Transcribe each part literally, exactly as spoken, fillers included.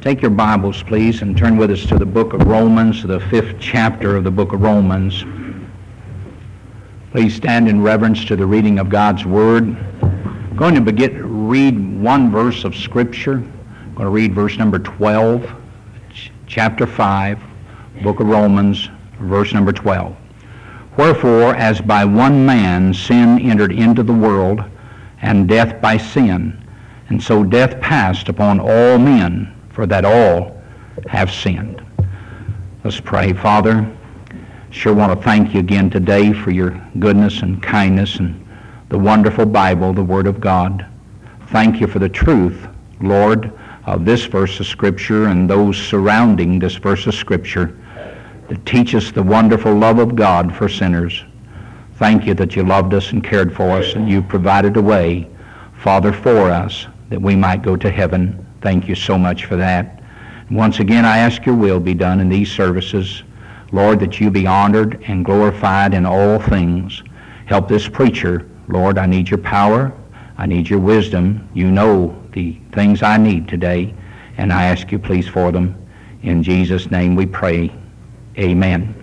Take your Bibles, please, and turn with us to the book of Romans, the fifth chapter of the book of Romans. Please stand in reverence to the reading of God's Word. I'm going to begin, read one verse of Scripture. I'm going to read verse number twelve, chapter five, book of Romans, verse number twelve. Wherefore, as by one man sin entered into the world, and death by sin, and so death passed upon all men, for that all have sinned. Let's pray. Father, sure want to thank you again today for your goodness and kindness and the wonderful Bible, the Word of God. Thank you for the truth, Lord, of this verse of Scripture and those surrounding this verse of Scripture that teach us the wonderful love of God for sinners. Thank you that you loved us and cared for us, and you provided a way, Father, for us that we might go to heaven. Thank you so much for that. And once again, I ask your will be done in these services. Lord, that you be honored and glorified in all things. Help this preacher. Lord, I need your power. I need your wisdom. You know the things I need today, and I ask you please for them. In Jesus' name we pray. Amen.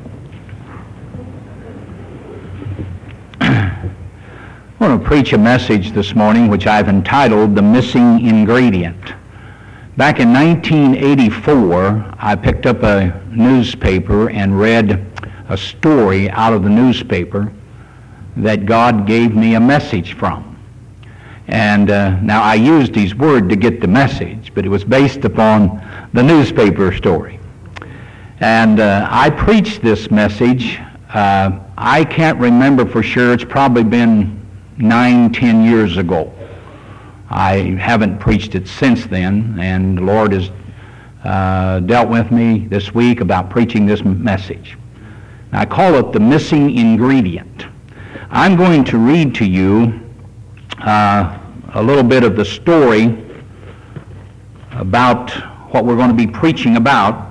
I want to preach a message this morning which I've entitled The Missing Ingredient. Back in nineteen eighty-four, I picked up a newspaper and read a story out of the newspaper that God gave me a message from. And uh, now I used these words to get the message, but it was based upon the newspaper story. And uh, I preached this message. Uh, I can't remember for sure. It's probably been nine, ten years ago. I haven't preached it since then, and the Lord has uh, dealt with me this week about preaching this message. I call it The Missing Ingredient. I'm going to read to you uh, a little bit of the story about what we're going to be preaching about.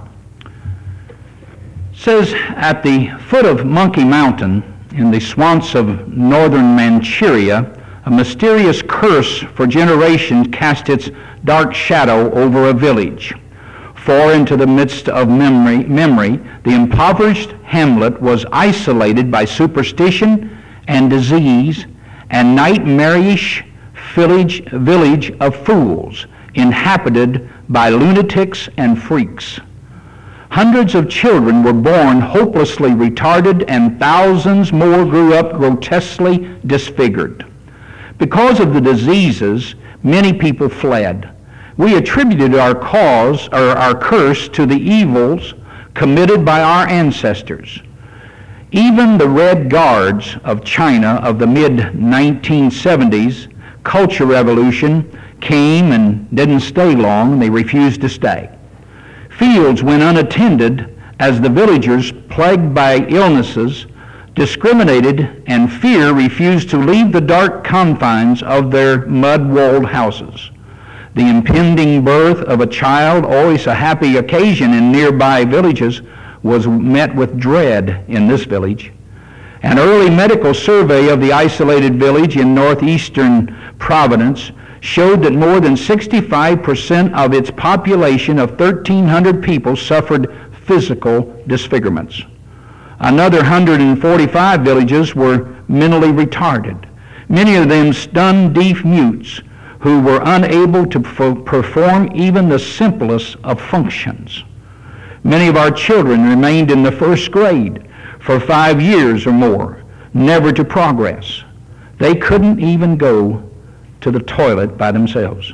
It says, at the foot of Monkey Mountain, in the swamps of northern Manchuria, a mysterious curse for generations cast its dark shadow over a village. For into the midst of memory, memory, the impoverished hamlet was isolated by superstition and disease, and nightmarish village, village of fools, inhabited by lunatics and freaks. Hundreds of children were born hopelessly retarded, and thousands more grew up grotesquely disfigured. Because of the diseases, many people fled. We attributed our cause, or our curse, to the evils committed by our ancestors. Even the Red Guards of China of the mid nineteen seventies culture revolution came and didn't stay long. They refused to stay. Fields went unattended as the villagers, plagued by illnesses, discriminated, and fear refused to leave the dark confines of their mud-walled houses. The impending birth of a child, always a happy occasion in nearby villages, was met with dread in this village. An early medical survey of the isolated village in northeastern Providence showed that more than sixty-five percent of its population of thirteen hundred people suffered physical disfigurements. Another one hundred forty-five villages were mentally retarded, many of them stunned deaf mutes who were unable to f- perform even the simplest of functions. Many of our children remained in the first grade for five years or more, never to progress. They couldn't even go to the toilet by themselves.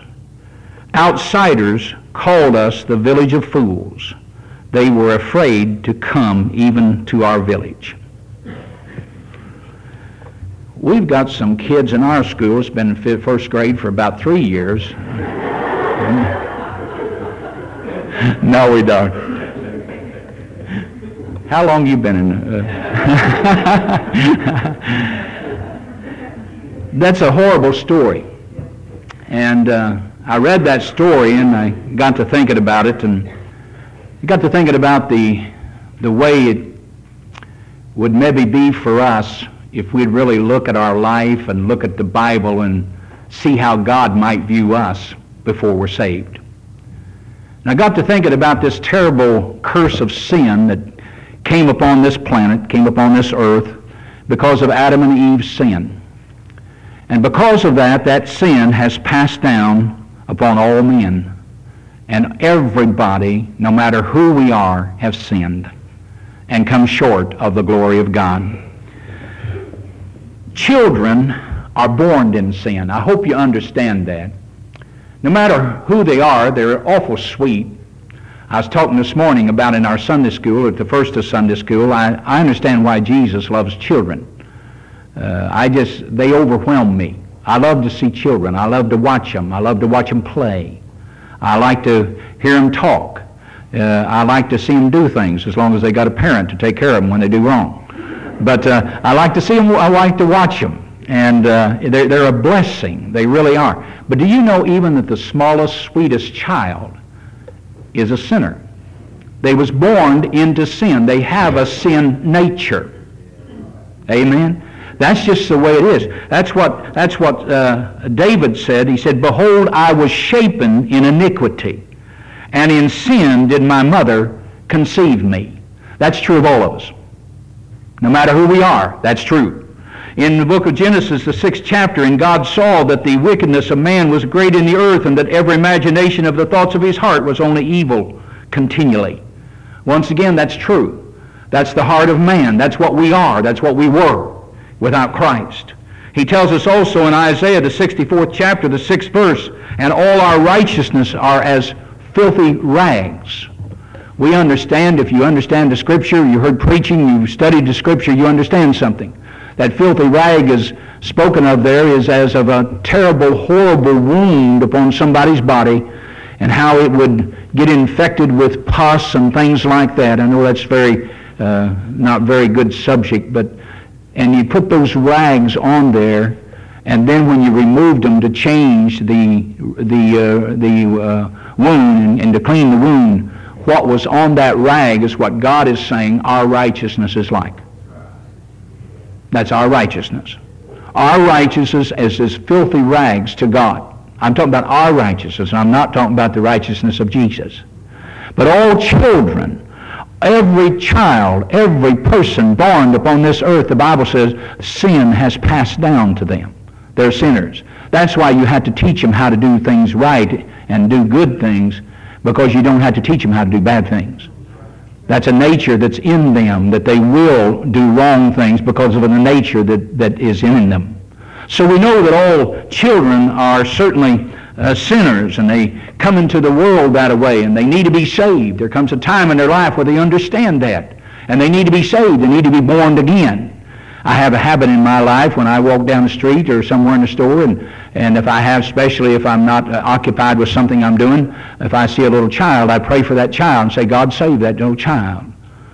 Outsiders called us the village of fools. They were afraid to come even to our village. We've got some kids in our school. It's been in first grade for about three years. No, we don't. How long you been in? Uh... That's a horrible story. And uh, I read that story and I got to thinking about it, and I got to thinking about the the way it would maybe be for us if we'd really look at our life and look at the Bible and see how God might view us before we're saved. And I got to thinking about this terrible curse of sin that came upon this planet, came upon this earth, because of Adam and Eve's sin. And because of that, that sin has passed down upon all men. And everybody, no matter who we are, have sinned and come short of the glory of God. Children are born in sin. I hope you understand that. No matter who they are, they're awful sweet. I was talking this morning about in our Sunday school, at the first of Sunday school, I, I understand why Jesus loves children. Uh, I just, they overwhelm me. I love to see children. I love to watch them. I love to watch them play. I like to hear them talk. Uh, I like to see them do things, as long as they got a parent to take care of them when they do wrong. But uh, I like to see them, I like to watch them. And uh, they're, they're a blessing. They really are. But do you know even that the smallest, sweetest child is a sinner? They was born into sin. They have a sin nature. Amen? That's just the way it is. That's what, that's what uh, David said. He said, "Behold, I was shapen in iniquity, and in sin did my mother conceive me." That's true of all of us. No matter who we are, that's true. In the book of Genesis, the sixth chapter, "And God saw that the wickedness of man was great in the earth, and that every imagination of the thoughts of his heart was only evil continually." Once again, that's true. That's the heart of man. That's what we are. That's what we were without Christ. He tells us also in Isaiah, the sixty-fourth chapter, the sixth verse, "And all our righteousness are as filthy rags." We understand, if you understand the Scripture, you heard preaching, you studied the Scripture, you understand something. That filthy rag is spoken of there is as of a terrible, horrible wound upon somebody's body, and how it would get infected with pus and things like that. I know that's very, uh, not very good subject, but, and you put those rags on there, and then when you removed them to change the, the, uh, the uh, wound and, and to clean the wound, what was on that rag is what God is saying our righteousness is like. That's our righteousness. Our righteousness is as filthy rags to God. I'm talking about our righteousness, and I'm not talking about the righteousness of Jesus. But all children, every child, every person born upon this earth, the Bible says, sin has passed down to them. They're sinners. That's why you have to teach them how to do things right and do good things, because you don't have to teach them how to do bad things. That's a nature that's in them, that they will do wrong things because of the nature that, that is in them. So we know that all children are certainly uh, sinners, and they come into the world that way, and they need to be saved. There comes a time in their life where they understand that, and they need to be saved. They need to be born again. I have a habit in my life when I walk down the street or somewhere in the store, and, and if I have, especially if I'm not uh, occupied with something I'm doing, if I see a little child, I pray for that child and say, "God, save that little child."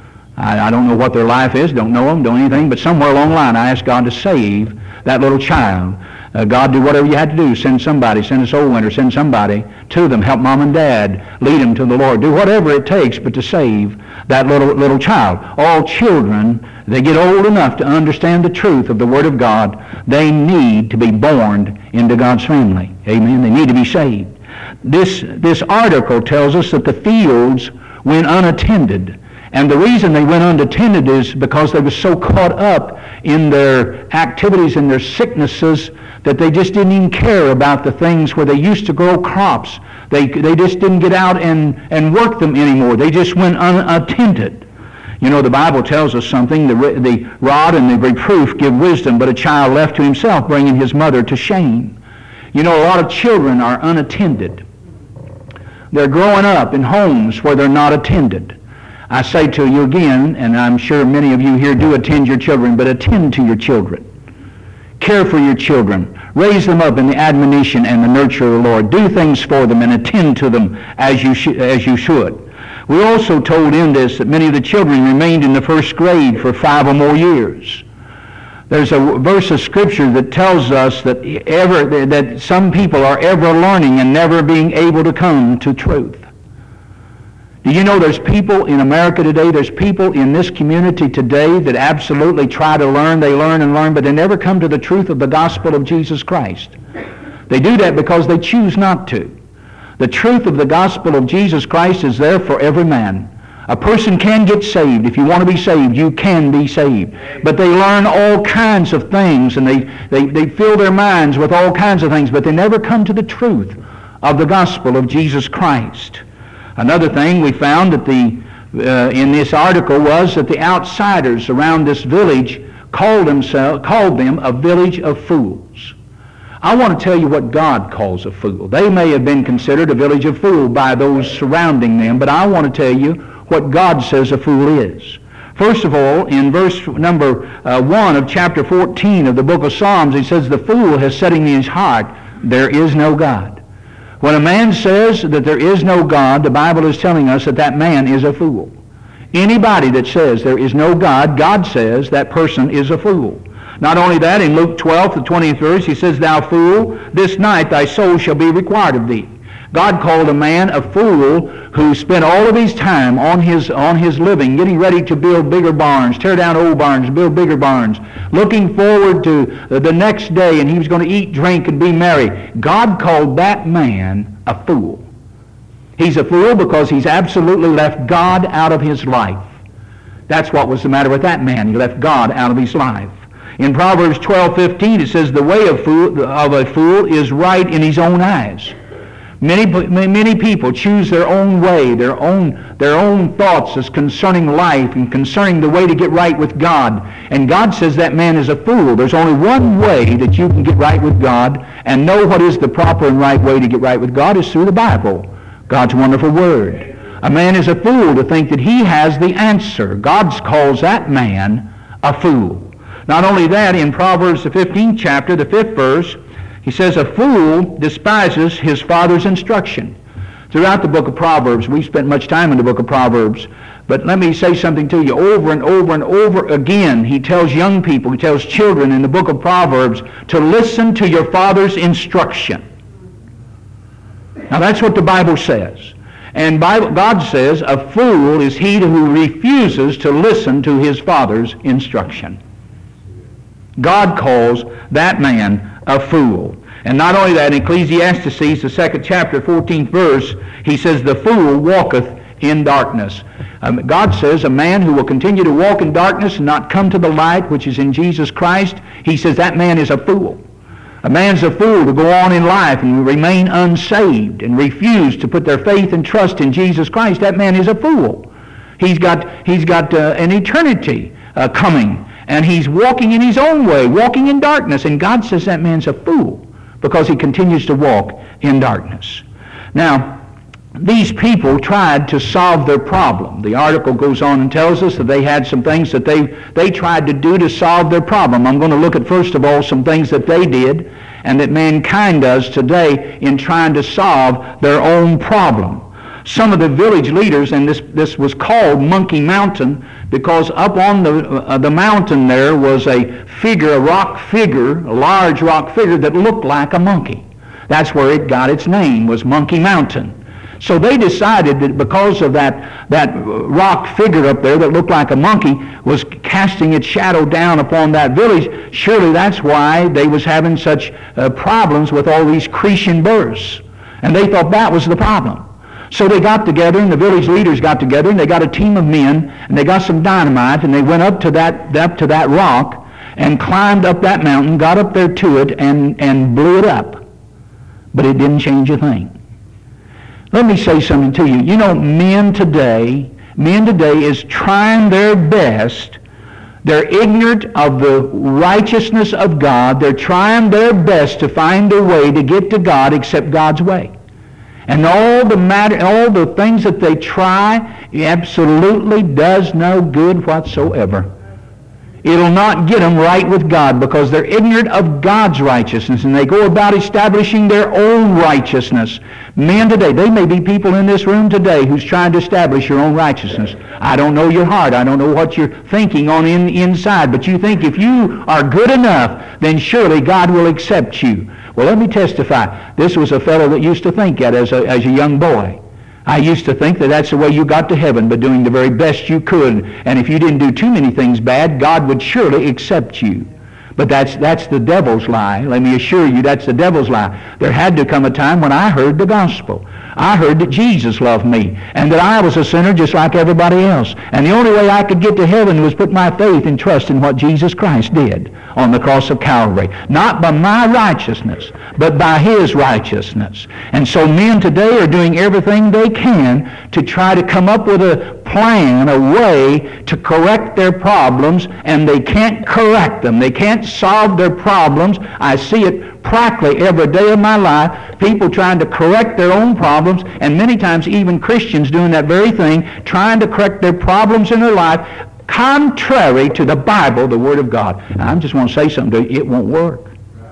I, I don't know what their life is, don't know them, don't anything, but somewhere along the line I ask God to save that little child. Uh, God, do whatever you had to do. Send somebody, send a soul winner, send somebody to them. Help mom and dad. Lead them to the Lord. Do whatever it takes but to save that little little child. All children, they get old enough to understand the truth of the Word of God, they need to be born into God's family. Amen. They need to be saved. This, this article tells us that the fields went unattended. And the reason they went unattended is because they were so caught up in their activities and their sicknesses that they just didn't even care about the things where they used to grow crops. They, they just didn't get out and, and work them anymore. They just went unattended. You know, the Bible tells us something, the, the rod and the reproof give wisdom, but a child left to himself bringing his mother to shame. You know, a lot of children are unattended. They're growing up in homes where they're not attended. I say to you again, and I'm sure many of you here do attend your children, but attend to your children. Care for your children. Raise them up in the admonition and the nurture of the Lord. Do things for them and attend to them as you, sh- as you should. We also told in this that many of the children remained in the first grade for five or more years. There's a verse of Scripture that tells us that ever that some people are ever learning and never being able to come to truth. Do you know there's people in America today, there's people in this community today that absolutely try to learn, they learn and learn, but they never come to the truth of the gospel of Jesus Christ. They do that because they choose not to. The truth of the gospel of Jesus Christ is there for every man. A person can get saved. If you want to be saved, you can be saved. But they learn all kinds of things, and they, they, they fill their minds with all kinds of things, but they never come to the truth of the gospel of Jesus Christ. Another thing we found that the, uh, in this article was that the outsiders around this village called, themselves, called them a village of fools. I want to tell you what God calls a fool. They may have been considered a village of fools by those surrounding them, but I want to tell you what God says a fool is. First of all, in verse number uh, one of chapter fourteen of the book of Psalms, he says, the fool has said in his heart, there is no God. When a man says that there is no God, the Bible is telling us that that man is a fool. Anybody that says there is no God, God says that person is a fool. Not only that, in Luke twelve, the twentieth verse, he says, thou fool, this night thy soul shall be required of thee. God called a man a fool who spent all of his time on his, on his living, getting ready to build bigger barns, tear down old barns, build bigger barns, looking forward to the next day, and he was going to eat, drink, and be merry. God called that man a fool. He's a fool because he's absolutely left God out of his life. That's what was the matter with that man. He left God out of his life. In Proverbs twelve fifteen, it says, the way of, fool, of a fool is right in his own eyes. Many, many people choose their own way, their own, their own thoughts as concerning life and concerning the way to get right with God. And God says that man is a fool. There's only one way that you can get right with God and know what is the proper and right way to get right with God is through the Bible, God's wonderful Word. A man is a fool to think that he has the answer. God calls that man a fool. Not only that, in Proverbs the fifteenth chapter, the fifth verse, he says, a fool despises his father's instruction. Throughout the book of Proverbs, we've spent much time in the book of Proverbs, but let me say something to you. Over and over and over again, he tells young people, he tells children in the book of Proverbs to listen to your father's instruction. Now that's what the Bible says. And Bible, God says a fool is he who refuses to listen to his father's instruction. God calls that man a fool. And not only that, in Ecclesiastes, the second chapter, fourteenth verse, he says, the fool walketh in darkness. Um, God says a man who will continue to walk in darkness and not come to the light, which is in Jesus Christ, he says that man is a fool. A man's a fool to go on in life and remain unsaved and refuse to put their faith and trust in Jesus Christ. That man is a fool. He's got, he's got uh, an eternity uh, coming. And he's walking in his own way, walking in darkness. And God says that man's a fool because he continues to walk in darkness. Now, these people tried to solve their problem. The article goes on and tells us that they had some things that they, they tried to do to solve their problem. I'm going to look at, first of all, some things that they did and that mankind does today in trying to solve their own problem. Some of the village leaders, and this, this was called Monkey Mountain, because up on the, uh, the mountain there was a figure, a rock figure, a large rock figure that looked like a monkey. That's where it got its name, was Monkey Mountain. So they decided that because of that, that rock figure up there that looked like a monkey was casting its shadow down upon that village, surely that's why they was having such uh, problems with all these Cretan births. And they thought that was the problem. So they got together, and the village leaders got together, and they got a team of men, and they got some dynamite, and they went up to that, up to that rock and climbed up that mountain, got up there to it, and, and blew it up. But it didn't change a thing. Let me say something to you. You know, men today, men today is trying their best. They're ignorant of the righteousness of God. They're trying their best to find a way to get to God except God's way. And all the matter, all the things that they try absolutely does no good whatsoever. It'll not get them right with God because they're ignorant of God's righteousness, and they go about establishing their own righteousness. Men today, they may be people in this room today who's trying to establish your own righteousness. I don't know your heart. I don't know what you're thinking on in, inside, but you think if you are good enough, then surely God will accept you. Well, let me testify. This was a fellow that used to think that as a, as a young boy. I used to think that that's the way you got to heaven, by doing the very best you could. And if you didn't do too many things bad, God would surely accept you. But that's that's the devil's lie. Let me assure you, that's the devil's lie. There had to come a time when I heard the gospel. I heard that Jesus loved me and that I was a sinner just like everybody else. And the only way I could get to heaven was put my faith and trust in what Jesus Christ did on the cross of Calvary. Not by my righteousness, but by His righteousness. And so men today are doing everything they can to try to come up with a plan, a way to correct their problems, and they can't correct them. They can't solve their problems. I see it practically every day of my life, people trying to correct their own problems, and many times even Christians doing that very thing, trying to correct their problems in their life, contrary to the Bible, the Word of God. And I just want to say something to you. It won't work.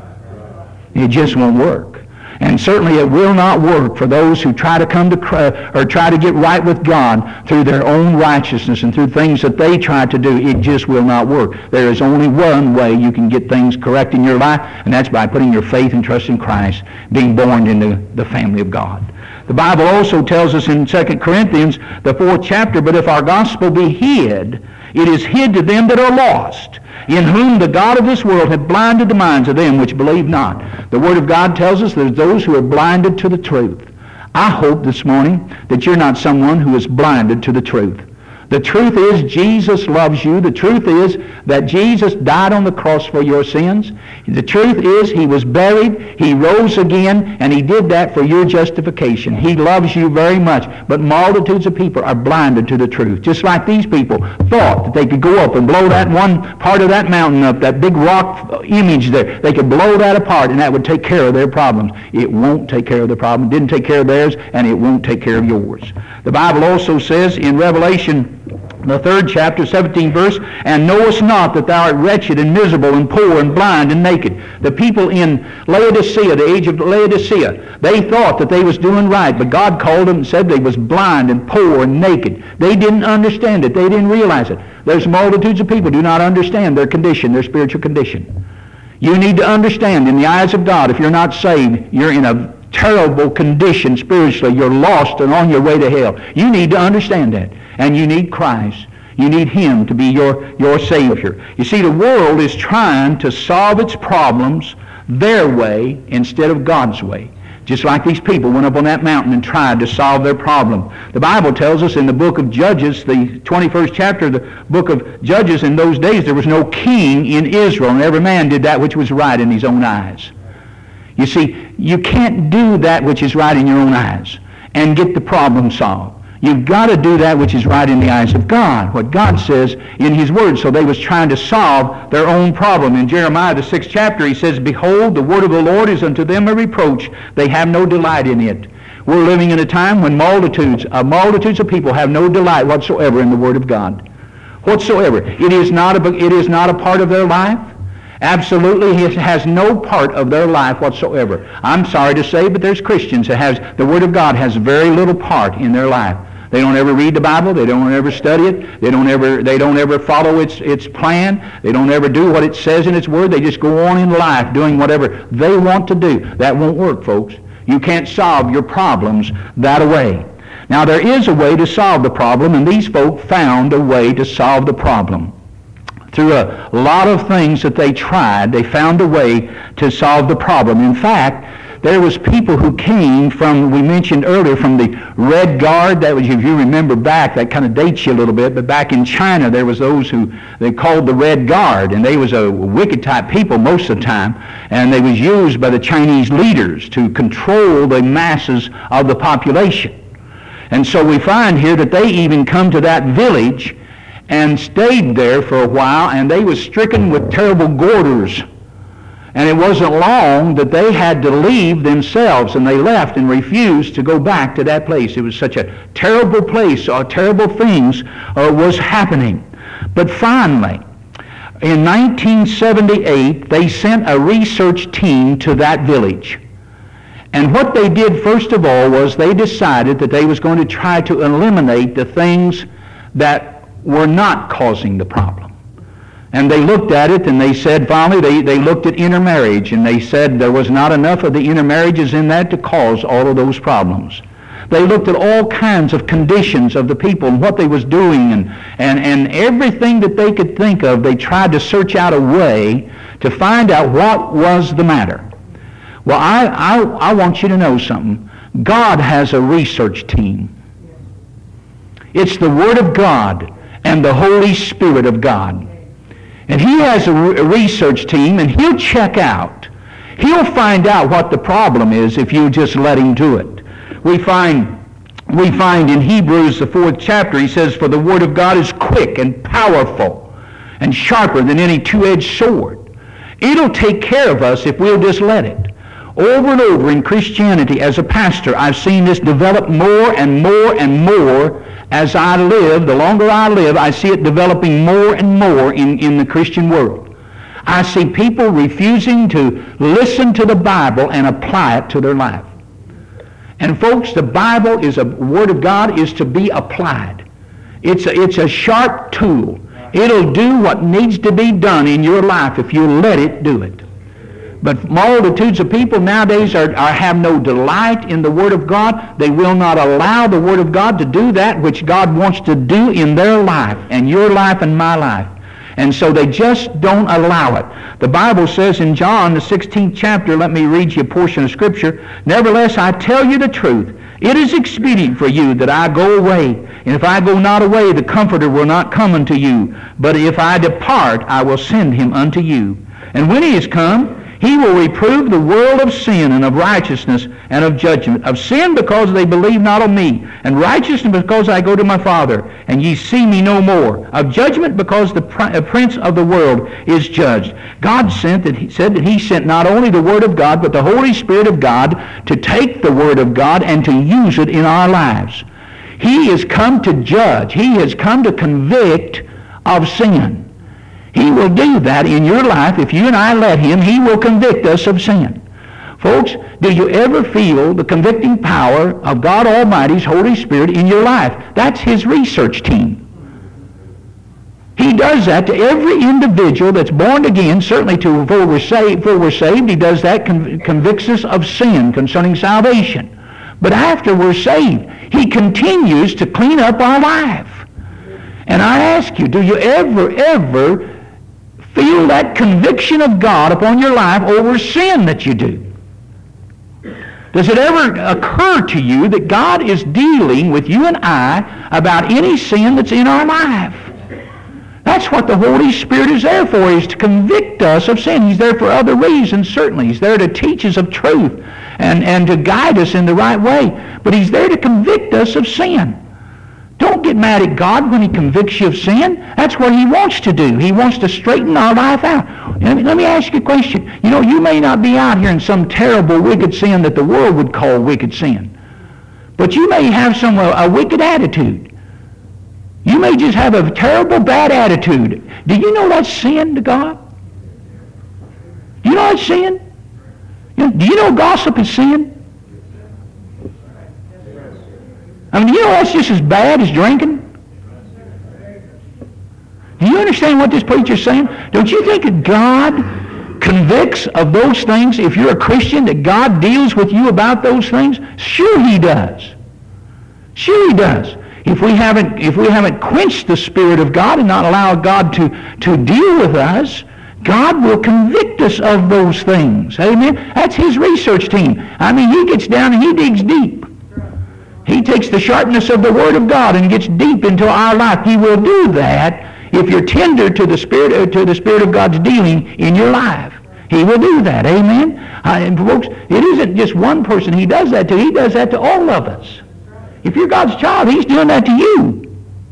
It just won't work. And certainly it will not work for those who try to come to or try to get right with God through their own righteousness and through things that they try to do. It just will not work. There is only one way you can get things correct in your life, and that's by putting your faith and trust in Christ, being born into the family of God. The Bible also tells us in Second Corinthians, the fourth chapter, but if our gospel be hid, it is hid to them that are lost, in whom the God of this world hath blinded the minds of them which believe not. The Word of God tells us there's those who are blinded to the truth. I hope this morning that you're not someone who is blinded to the truth. The truth is Jesus loves you. The truth is that Jesus died on the cross for your sins. The truth is He was buried, He rose again, and He did that for your justification. He loves you very much, but multitudes of people are blinded to the truth. Just like these people thought that they could go up and blow that one part of that mountain up, that big rock image there. They could blow that apart, and that would take care of their problems. It won't take care of their problem. It didn't take care of theirs, and it won't take care of yours. The Bible also says in Revelation, the third chapter, seventeenth verse, and knowest not that thou art wretched and miserable and poor and blind and naked. The people in Laodicea, the age of Laodicea, they thought that they was doing right, but God called them and said they was blind and poor and naked. They didn't understand it. They didn't realize it. There's multitudes of people who do not understand their condition, their spiritual condition. You need to understand, in the eyes of God, if you're not saved, you're in a terrible condition spiritually. You're lost and on your way to hell. You need to understand that. And you need Christ. You need Him to be your, your Savior. You see, the world is trying to solve its problems their way instead of God's way. Just like these people went up on that mountain and tried to solve their problem. The Bible tells us in the book of Judges, the twenty-first chapter of the book of Judges, in those days there was no king in Israel, and every man did that which was right in his own eyes. You see, you can't do that which is right in your own eyes and get the problem solved. You've got to do that which is right in the eyes of God, what God says in His Word. So they was trying to solve their own problem. In Jeremiah, the sixth chapter, he says, behold, the word of the Lord is unto them a reproach. They have no delight in it. We're living in a time when multitudes, uh, multitudes of people have no delight whatsoever in the Word of God. Whatsoever. It is not a, it is not a part of their life. Absolutely, it has no part of their life whatsoever. I'm sorry to say, but there's Christians that has, the Word of God has very little part in their life. They don't ever read the Bible. They don't ever study it. They don't ever, they don't ever follow its, its plan. They don't ever do what it says in its Word. They just go on in life doing whatever they want to do. That won't work, folks. You can't solve your problems that way. Now, there is a way to solve the problem, and these folk found a way to solve the problem. Through a lot of things that they tried, they found a way to solve the problem. In fact, there was people who came from, we mentioned earlier, from the Red Guard. That was, if you remember back, that kind of dates you a little bit, but back in China there was those who they called the Red Guard, and they was a wicked type people most of the time, and they was used by the Chinese leaders to control the masses of the population. And so we find here that they even come to that village and stayed there for a while, and they was stricken with terrible goiters. And it wasn't long that they had to leave themselves, and they left and refused to go back to that place. It was such a terrible place, or terrible things uh, was happening. But finally, in nineteen seventy-eight, they sent a research team to that village. And what they did, first of all, was they decided that they was going to try to eliminate the things that were not causing the problem. And they looked at it, and they said, finally, they, they looked at intermarriage, and they said there was not enough of the intermarriages in that to cause all of those problems. They looked at all kinds of conditions of the people and what they was doing, and, and, and everything that they could think of, they tried to search out a way to find out what was the matter. Well, I, I, I want you to know something. God has a research team. It's the Word of God and the Holy Spirit of God. And He has a re- research team, and He'll check out. He'll find out what the problem is if you just let Him do it. We find we find in Hebrews, the fourth chapter, he says, "For the Word of God is quick and powerful and sharper than any two-edged sword." It'll take care of us if we'll just let it. Over and over in Christianity, as a pastor, I've seen this develop more and more and more as I live. The longer I live, I see it developing more and more in, in the Christian world. I see people refusing to listen to the Bible and apply it to their life. And folks, the Bible is a Word of God is to be applied. It's a, it's a sharp tool. It'll do what needs to be done in your life if you let it do it. But multitudes of people nowadays are, are have no delight in the Word of God. They will not allow the Word of God to do that which God wants to do in their life and your life and my life. And so they just don't allow it. The Bible says in John, the sixteenth chapter, let me read you a portion of Scripture, "Nevertheless, I tell you the truth. It is expedient for you that I go away. And if I go not away, the Comforter will not come unto you. But if I depart, I will send him unto you. And when he is come, he will reprove the world of sin and of righteousness and of judgment. Of sin, because they believe not on me. And righteousness, because I go to my Father, and ye see me no more. Of judgment, because the prince of the world is judged." God sent that he said that he sent not only the Word of God, but the Holy Spirit of God to take the Word of God and to use it in our lives. He has come to judge. He has come to convict of sin. He will do that in your life. If you and I let him, he will convict us of sin. Folks, do you ever feel the convicting power of God Almighty's Holy Spirit in your life? That's his research team. He does that to every individual that's born again, certainly to before we're saved. Before we're saved, he does that, conv- convicts us of sin concerning salvation. But after we're saved, he continues to clean up our life. And I ask you, do you ever, ever feel that conviction of God upon your life over sin that you do? Does it ever occur to you that God is dealing with you and I about any sin that's in our life? That's what the Holy Spirit is there for, is to convict us of sin. He's there for other reasons, certainly. He's there to teach us of truth and, and to guide us in the right way. But he's there to convict us of sin. Don't get mad at God when he convicts you of sin. That's what he wants to do. He wants to straighten our life out. Let me, let me ask you a question. You know, you may not be out here in some terrible, wicked sin that the world would call wicked sin. But you may have some uh, a wicked attitude. You may just have a terrible, bad attitude. Do you know that's sin to God? Do you know that's sin? You know, do you know gossip is sin? I mean, do you know that's just as bad as drinking? Do you understand what this preacher's saying? Don't you think that God convicts of those things? If you're a Christian, that God deals with you about those things? Sure he does. Sure he does. If we haven't, if we haven't quenched the Spirit of God and not allowed God to, to deal with us, God will convict us of those things. Amen? That's his research team. I mean, he gets down and he digs deep. He takes the sharpness of the Word of God and gets deep into our life. He will do that if you're tender to the Spirit, uh, to the Spirit of God's dealing in your life. He will do that. Amen? Uh, and folks, it isn't just one person he does that to. He does that to all of us. If you're God's child, he's doing that to you.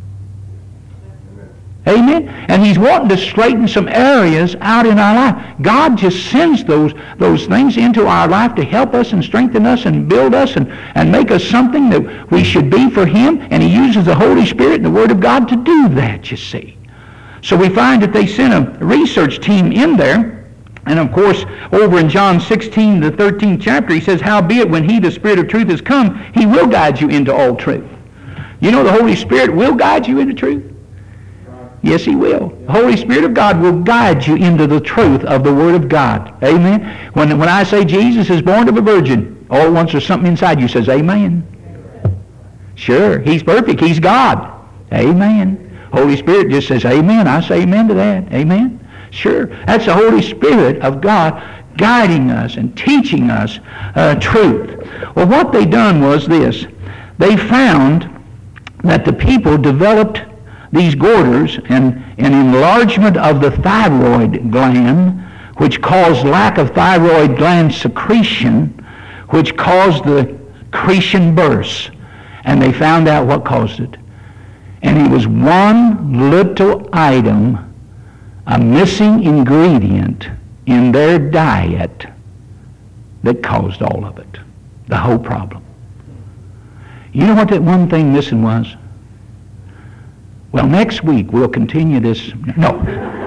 Amen? And he's wanting to straighten some areas out in our life. God just sends those, those things into our life to help us and strengthen us and build us and, and make us something that we should be for him. And he uses the Holy Spirit and the Word of God to do that, you see. So we find that they sent a research team in there. And of course, over in John sixteen, the thirteenth chapter, he says, "Howbeit, when he, the Spirit of truth, is come, he will guide you into all truth." You know the Holy Spirit will guide you into truth? Yes, he will. The Holy Spirit of God will guide you into the truth of the Word of God. Amen? When, when I say Jesus is born of a virgin, all at once there's something inside you says, amen. Sure, he's perfect. He's God. Amen. Holy Spirit just says, amen. I say amen to that. Amen. Sure. That's the Holy Spirit of God guiding us and teaching us uh, truth. Well, what they done was this. They found that the people developed these goiters and an enlargement of the thyroid gland, which caused lack of thyroid gland secretion, which caused the Cretan bursts. And they found out what caused it. And it was one little item, a missing ingredient in their diet that caused all of it, the whole problem. You know what that one thing missing was? Well, next week we'll continue this. No.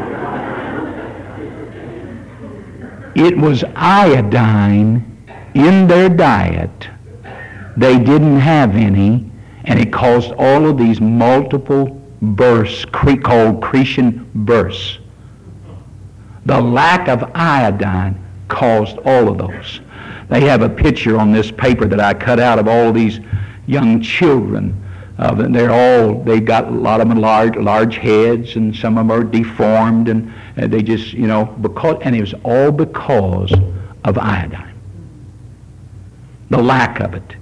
It was iodine in their diet. They didn't have any, and it caused all of these multiple bursts called Cretan bursts. The lack of iodine caused all of those. They have a picture on this paper that I cut out of all these young children. Uh, they're all, they got a lot of them large, large heads, and some of them are deformed, and uh, they just, you know, because, and it was all because of iodine. The lack of it.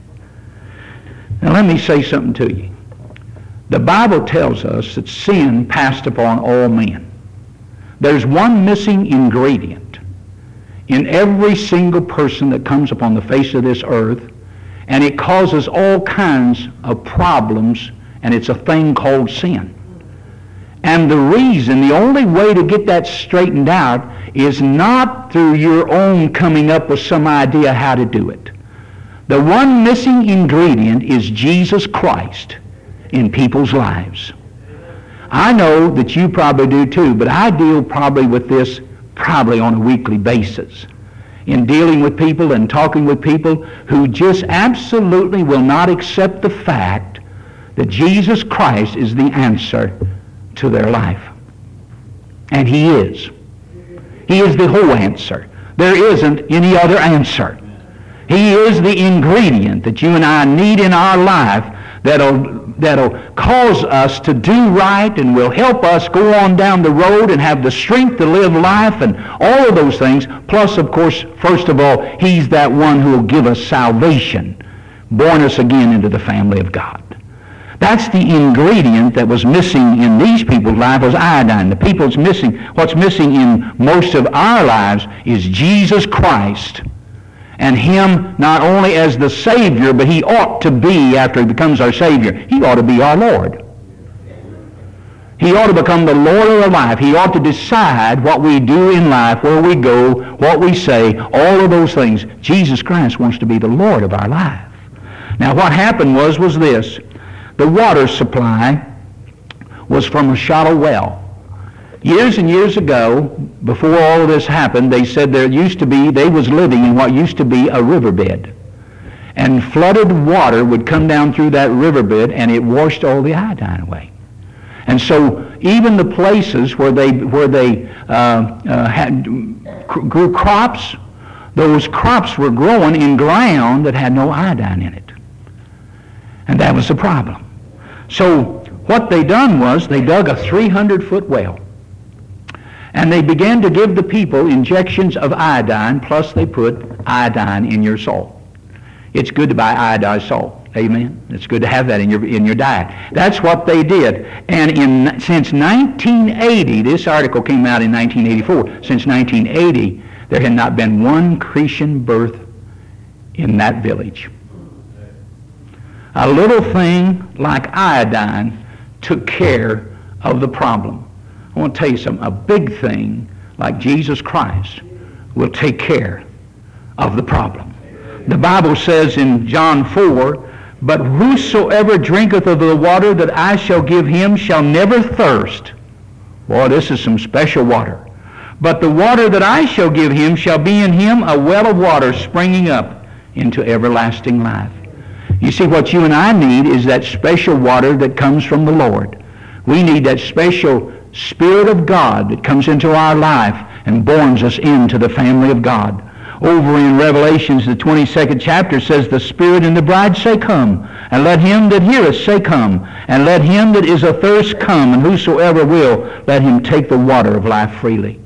Now let me say something to you. The Bible tells us that sin passed upon all men. There's one missing ingredient in every single person that comes upon the face of this earth, and it causes all kinds of problems, and it's a thing called sin. And the reason, the only way to get that straightened out is not through your own coming up with some idea how to do it. The one missing ingredient is Jesus Christ in people's lives. I know that you probably do too, but I deal probably with this probably on a weekly basis in dealing with people and talking with people who just absolutely will not accept the fact that Jesus Christ is the answer to their life. And He is. He is the whole answer. There isn't any other answer. He is the ingredient that you and I need in our life that'll, that'll cause us to do right and will help us go on down the road and have the strength to live life and all of those things. Plus, of course, first of all, He's that one who will give us salvation, born us again into the family of God. That's the ingredient that was missing in these people's lives was iodine. The people's missing, what's missing in most of our lives is Jesus Christ. And Him not only as the Savior, but He ought to be, after He becomes our Savior, He ought to be our Lord. He ought to become the Lord of our life. He ought to decide what we do in life, where we go, what we say, all of those things. Jesus Christ wants to be the Lord of our life. Now what happened was, was this. The water supply was from a shallow well. Years and years ago, before all of this happened, they said there used to be, they was living in what used to be a riverbed. And flooded water would come down through that riverbed and it washed all the iodine away. And so even the places where they, where they uh, uh, had, grew crops, those crops were growing in ground that had no iodine in it. And that was the problem. So what they done was they dug a three hundred foot well. And they began to give the people injections of iodine, plus they put iodine in your salt. It's good to buy iodized salt. Amen? It's good to have that in your in your diet. That's what they did. And in since nineteen eighty, this article came out in nineteen eighty-four, since nineteen eighty, there had not been one Cretan birth in that village. A little thing like iodine took care of the problem. I want to tell you something. A big thing like Jesus Christ will take care of the problem. The Bible says in John four, "But whosoever drinketh of the water that I shall give him shall never thirst." Boy, this is some special water. "But the water that I shall give him shall be in him a well of water springing up into everlasting life." You see, what you and I need is that special water that comes from the Lord. We need that special Spirit of God that comes into our life and borns us into the family of God. Over in Revelations, the twenty-second chapter says, "The Spirit and the bride say, Come, and let him that heareth say, Come, and let him that is athirst come, and whosoever will, let him take the water of life freely."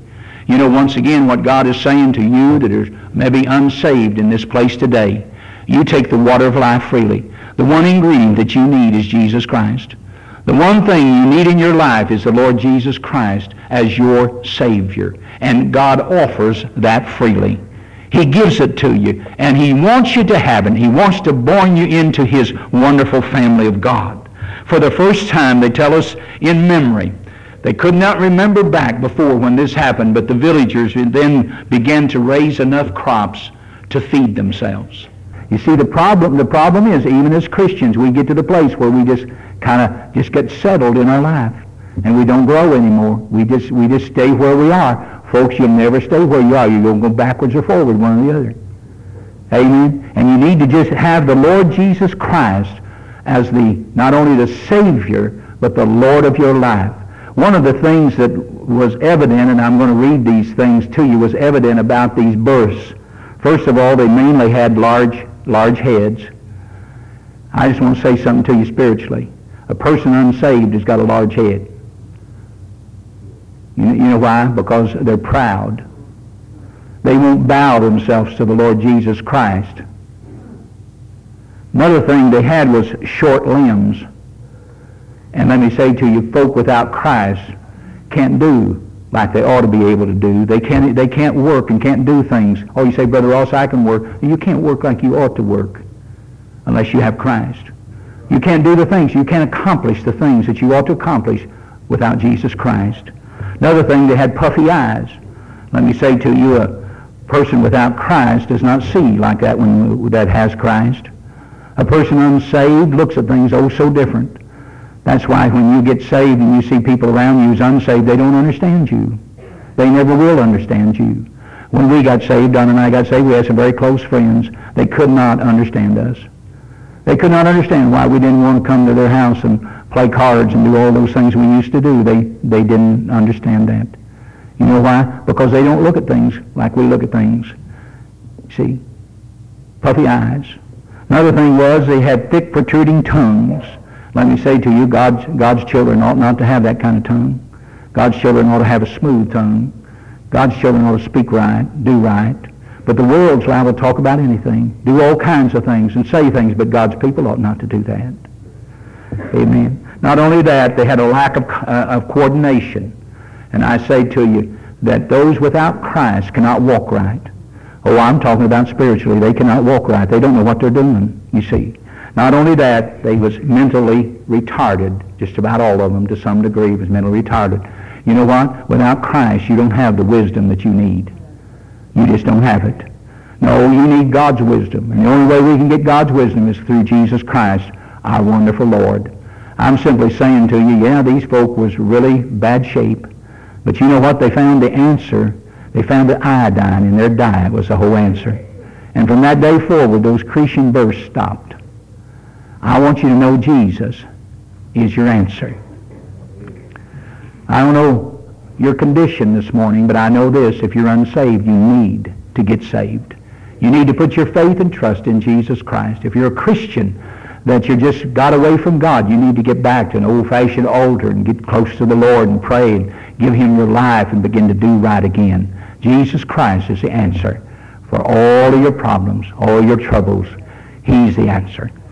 You know, once again, what God is saying to you that are maybe unsaved in this place today, you take the water of life freely. The one ingredient that you need is Jesus Christ. The one thing you need in your life is the Lord Jesus Christ as your Savior. And God offers that freely. He gives it to you, and He wants you to have it. He wants to born you into His wonderful family of God. For the first time, they tell us in memory, they could not remember back before when this happened, but the villagers then began to raise enough crops to feed themselves. You see, the problem the problem is, even as Christians, we get to the place where we just kind of just get settled in our life, and we don't grow anymore. We just we just stay where we are. Folks, you'll never stay where you are. You're going to go backwards or forward, one or the other. Amen? And you need to just have the Lord Jesus Christ as the not only the Savior, but the Lord of your life. One of the things that was evident, and I'm going to read these things to you, was evident about these births. First of all, they mainly had large, large heads. I just want to say something to you spiritually. A person unsaved has got a large head. You, you know why? Because they're proud. They won't bow themselves to the Lord Jesus Christ. Another thing they had was short limbs. And let me say to you, folk without Christ can't do like they ought to be able to do. They can't, they can't work and can't do things. Oh, you say, Brother Ross, I can work. You can't work like you ought to work unless you have Christ. You can't do the things. You can't accomplish the things that you ought to accomplish without Jesus Christ. Another thing, they had puffy eyes. Let me say to you, a person without Christ does not see like that one that has Christ. A person unsaved looks at things oh so different. That's why when you get saved and you see people around you who's unsaved, they don't understand you. They never will understand you. When we got saved, Don and I got saved, we had some very close friends. They could not understand us. They could not understand why we didn't want to come to their house and play cards and do all those things we used to do. They, they didn't understand that. You know why? Because they don't look at things like we look at things. See? Puffy eyes. Another thing was they had thick protruding tongues. Let me say to you, God's, God's children ought not to have that kind of tongue. God's children ought to have a smooth tongue. God's children ought to speak right, do right. But the world's liable to talk about anything, do all kinds of things and say things, but God's people ought not to do that. Amen. Not only that, they had a lack of, uh, of coordination. And I say to you that those without Christ cannot walk right. Oh, I'm talking about spiritually. They cannot walk right. They don't know what they're doing, you see. Not only that, they was mentally retarded. Just about all of them, to some degree, was mentally retarded. You know what? Without Christ, you don't have the wisdom that you need. You just don't have it. No, you need God's wisdom. And the only way we can get God's wisdom is through Jesus Christ, our wonderful Lord. I'm simply saying to you, yeah, these folk was really bad shape. But you know what? They found the answer. They found the iodine in their diet was the whole answer. And from that day forward, those Cretan births stopped. I want you to know Jesus is your answer. I don't know your condition this morning, but I know this: if you're unsaved, you need to get saved. You need to put your faith and trust in Jesus Christ. If you're a Christian that you just got away from God, you need to get back to an old-fashioned altar and get close to the Lord and pray and give Him your life and begin to do right again. Jesus Christ is the answer for all of your problems, all your troubles. He's the answer.